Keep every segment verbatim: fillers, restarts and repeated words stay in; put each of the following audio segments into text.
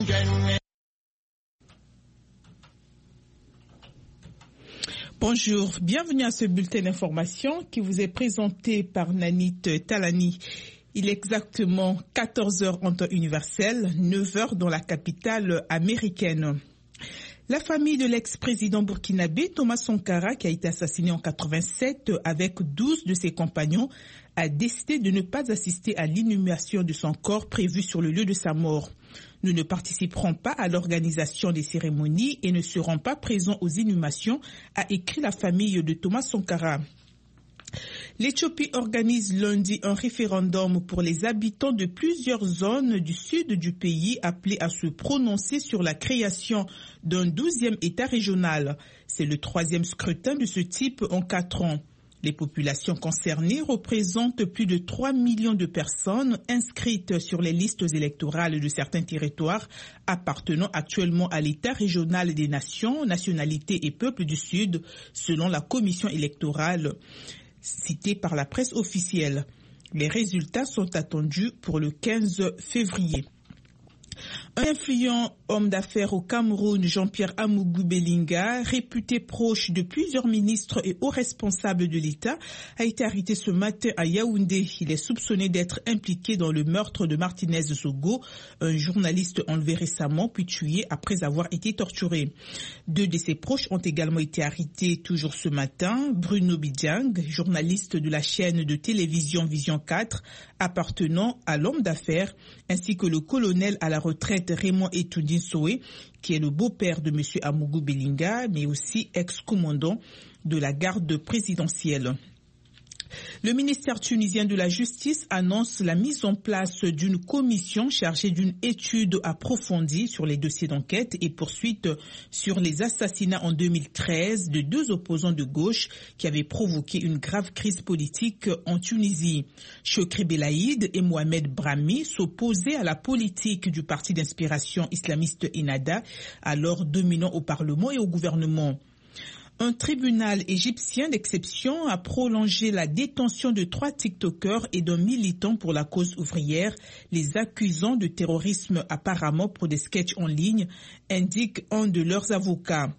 Bonjour, bienvenue à ce bulletin d'information qui vous est présenté par Nanit Talani. Il est exactement quatorze heures en temps universel, neuf heures dans la capitale américaine. La famille de l'ex-président burkinabé Thomas Sankara, qui a été assassiné en quatre-vingt-sept avec douze de ses compagnons, a décidé de ne pas assister à l'inhumation de son corps prévu sur le lieu de sa mort. Nous ne participerons pas à l'organisation des cérémonies et ne serons pas présents aux inhumations, a écrit la famille de Thomas Sankara. L'Éthiopie organise lundi un référendum pour les habitants de plusieurs zones du sud du pays appelés à se prononcer sur la création d'un douzième État régional. C'est le troisième scrutin de ce type en quatre ans. Les populations concernées représentent plus de trois millions de personnes inscrites sur les listes électorales de certains territoires appartenant actuellement à l'État régional des nations, nationalités et peuples du Sud, selon la commission électorale citée par la presse officielle. Les résultats sont attendus pour le quinze février. Un influent homme d'affaires au Cameroun, Jean-Pierre Amougou Belinga, réputé proche de plusieurs ministres et hauts responsables de l'État, a été arrêté ce matin à Yaoundé. Il est soupçonné d'être impliqué dans le meurtre de Martinez Zogo, un journaliste enlevé récemment puis tué après avoir été torturé. Deux de ses proches ont également été arrêtés toujours ce matin. Bruno Bidjang, journaliste de la chaîne de télévision Vision quatre, appartenant à l'homme d'affaires, ainsi que le colonel à la retraite Raymond Etoudin Soé, qui est le beau-père de M. Amougou Belinga, mais aussi ex-commandant de la garde présidentielle. Le ministère tunisien de la Justice annonce la mise en place d'une commission chargée d'une étude approfondie sur les dossiers d'enquête et poursuite sur les assassinats en deux mille treize de deux opposants de gauche qui avaient provoqué une grave crise politique en Tunisie. Chokri Belaïd et Mohamed Brahmi s'opposaient à la politique du parti d'inspiration islamiste Ennahda, alors dominant au Parlement et au gouvernement. Un tribunal égyptien d'exception a prolongé la détention de trois TikTokers et d'un militant pour la cause ouvrière, les accusant de terrorisme apparemment pour des sketchs en ligne, indique un de leurs avocats.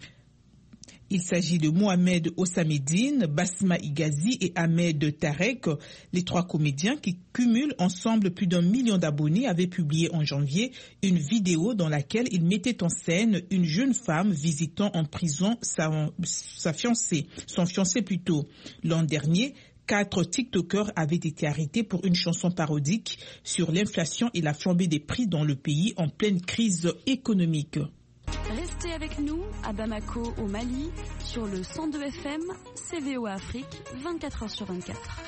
Il s'agit de Mohamed Ossamedine, Basma Igazi et Ahmed Tarek. Les trois comédiens qui cumulent ensemble plus d'un million d'abonnés avaient publié en janvier une vidéo dans laquelle ils mettaient en scène une jeune femme visitant en prison sa, sa fiancée, son fiancé plutôt. L'an dernier, Quatre TikTokers avaient été arrêtés pour une chanson parodique sur l'inflation et la flambée des prix dans le pays en pleine crise économique. Restez avec nous à Bamako au Mali sur le cent deux F M C V O Afrique vingt-quatre heures sur vingt-quatre.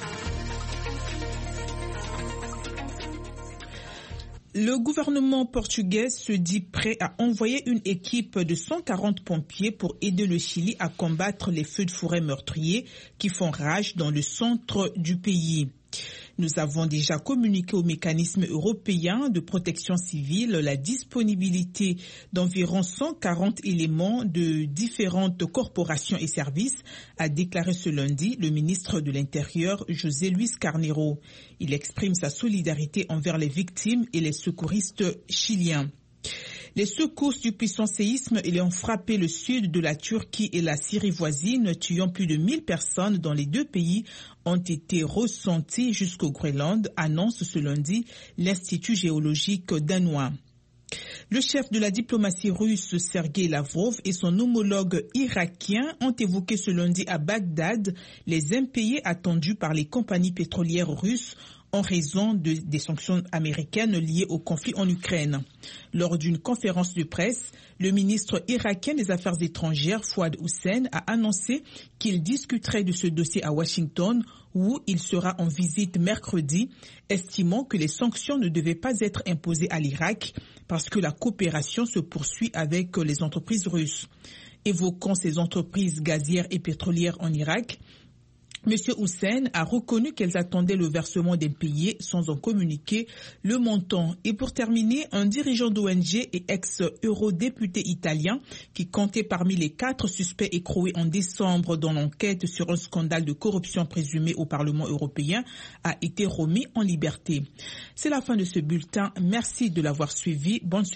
Le gouvernement portugais se dit prêt à envoyer une équipe de cent quarante pompiers pour aider le Chili à combattre les feux de forêt meurtriers qui font rage dans le centre du pays. Nous avons déjà communiqué au mécanisme européen de protection civile la disponibilité d'environ cent quarante éléments de différentes corporations et services, a déclaré ce lundi le ministre de l'Intérieur José Luis Carneiro. Il exprime sa solidarité envers les victimes et les secouristes chiliens. Les secousses du puissant séisme ayant frappé le sud de la Turquie et la Syrie voisine, tuant plus de mille personnes dans les deux pays, ont été ressenties jusqu'au Groenland, annonce ce lundi l'Institut géologique danois. Le chef de la diplomatie russe, Sergei Lavrov, et son homologue irakien ont évoqué ce lundi à Bagdad les impayés attendus par les compagnies pétrolières russes en raison de, des sanctions américaines liées au conflit en Ukraine. Lors d'une conférence de presse, le ministre irakien des Affaires étrangères, Fouad Hussein, a annoncé qu'il discuterait de ce dossier à Washington, où il sera en visite mercredi, estimant que les sanctions ne devaient pas être imposées à l'Irak parce que la coopération se poursuit avec les entreprises russes. Évoquant ces entreprises gazières et pétrolières en Irak, M. Hussein a reconnu qu'elles attendaient le versement d'impayés sans en communiquer le montant. Et pour terminer, un dirigeant d'O N G et ex-eurodéputé italien qui comptait parmi les quatre suspects écroués en décembre dans l'enquête sur un scandale de corruption présumé au Parlement européen a été remis en liberté. C'est la fin de ce bulletin. Merci de l'avoir suivi. Bonne